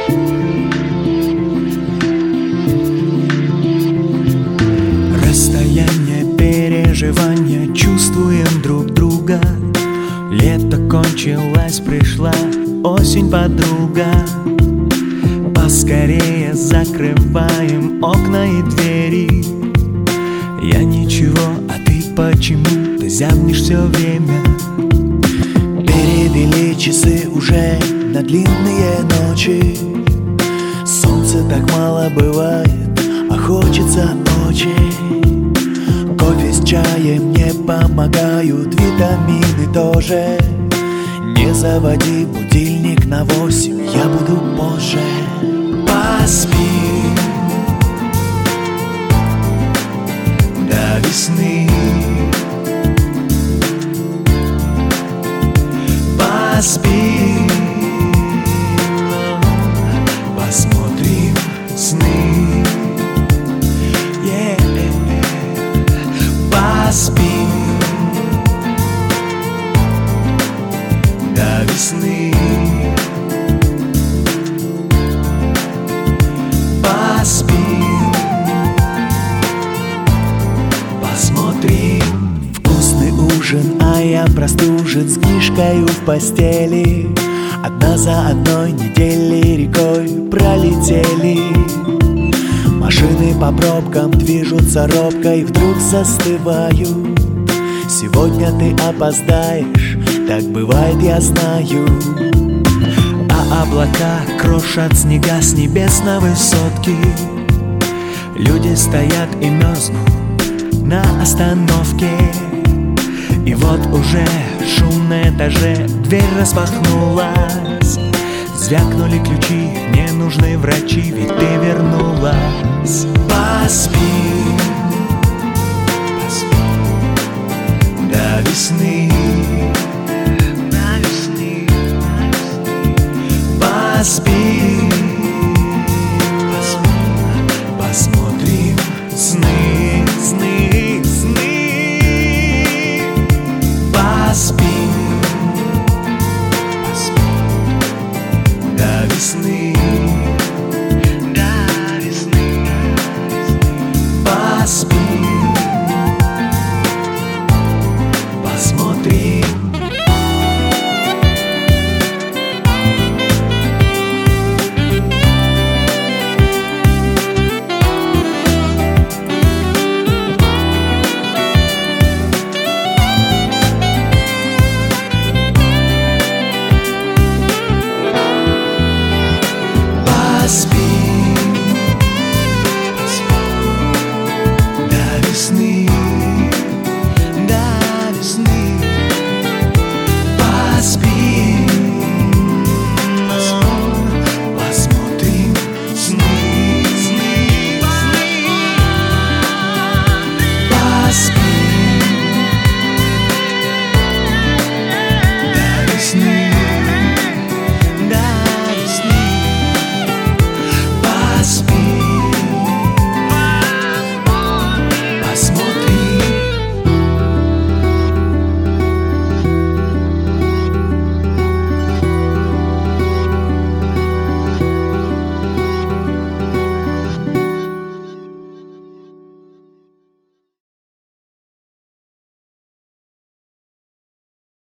Расстояние, переживания, чувствуем друг друга. Лето кончилось, пришла осень, подруга. Поскорее закрываем окна и двери. Я ничего, а ты почему? Ты зябнешь все время. Перевели часы уже на длинные ночи. Солнца так мало бывает, а хочется очень. Кофе с чаем не помогают, витамины тоже. Не заводи будильник на 8, я буду позже. Поспи до весны. Поспи, посмотрим сны. Поспи до весны. Поспи, посмотрим. Вкусный ужин, а я простужен с книжкой в постели. Одна за одной недели рекой пролетели. Машины по пробкам движутся робко и вдруг застывают. Сегодня ты опоздаешь, так бывает, я знаю. А облака крошат снега с небес на высотке. Люди стоят и мерзнут на остановке. И вот уже шум на этаже, дверь распахнулась. Звякнули ключи, не нужны врачи, ведь ты вернулась. Поспи, поспи до весны. Поспи, посмотрим сны, сны, сны. Поспи.